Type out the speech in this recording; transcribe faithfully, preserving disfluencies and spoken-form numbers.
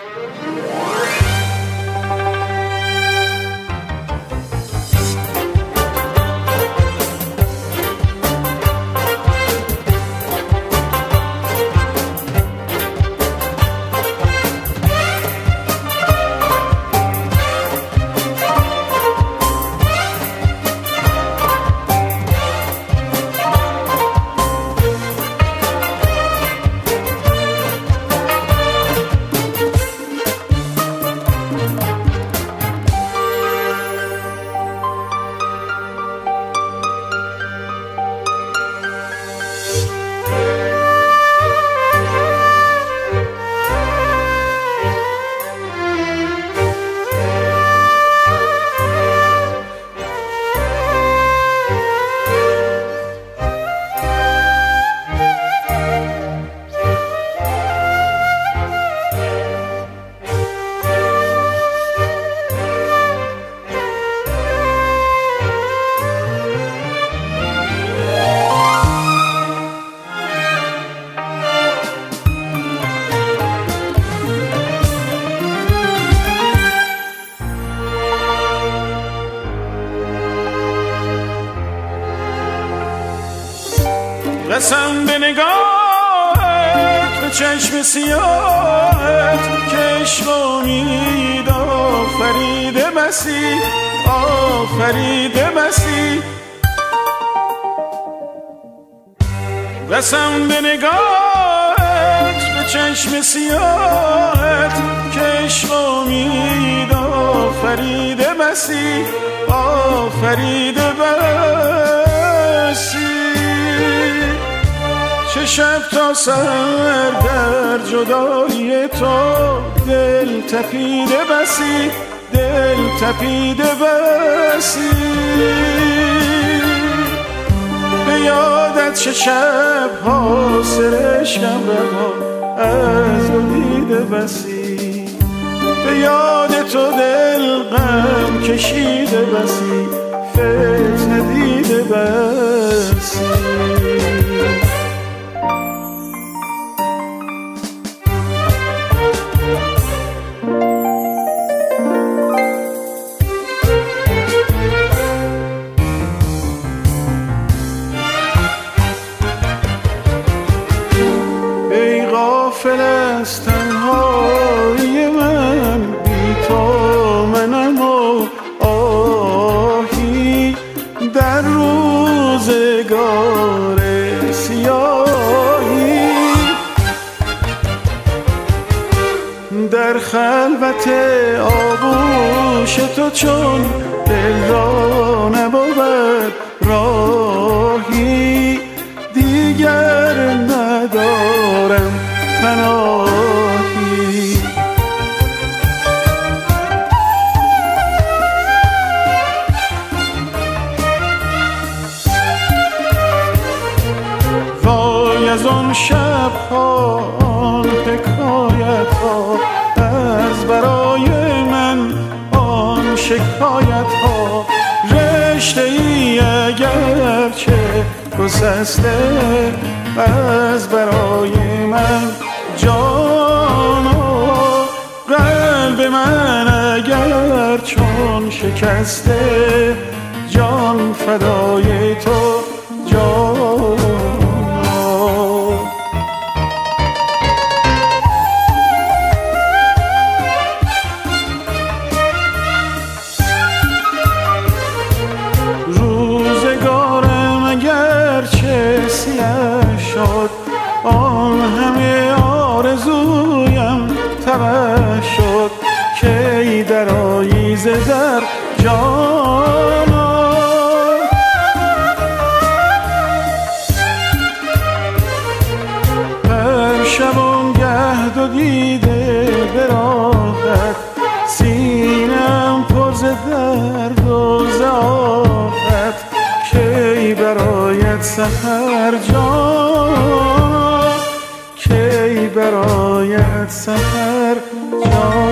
قسم به نگاهت به چشم سیاهت که عشق امید آفریده مسیح آفریده مسیح قسم به نگاهت به چشم سیاهت که عشق امید آفریده مسیح آفریده مسیح چه شب تا سر در جدایی تو دل تپیده بسی دل تپیده بسی به یادت چه شب ها سرشکم رها از دو دیده بسی به یاد تو دل غم کشیده بسی فتنه دیده بسی غافل از تنهایی من بی تو منم و آهی در روزگار سیاهی در خلوت آغوش تو چون دل را نبود راهی دیگر ندارم پناهی وای از آن شب ها آن حکایت ها از برای من آن شکایت ها رشته ای اگر چه گسسته از برای من جانا قلب من اگر چون شکسته جان فدای تو جانا روزگارم اگر چه سیاه شد آن همه آرزویم تبه شد کی درآیی ز در جانا هر شبانگه دو دیده به راحت سینم پر ز درد و زاحت کی برایت سحر جانا کی برایت سحر جان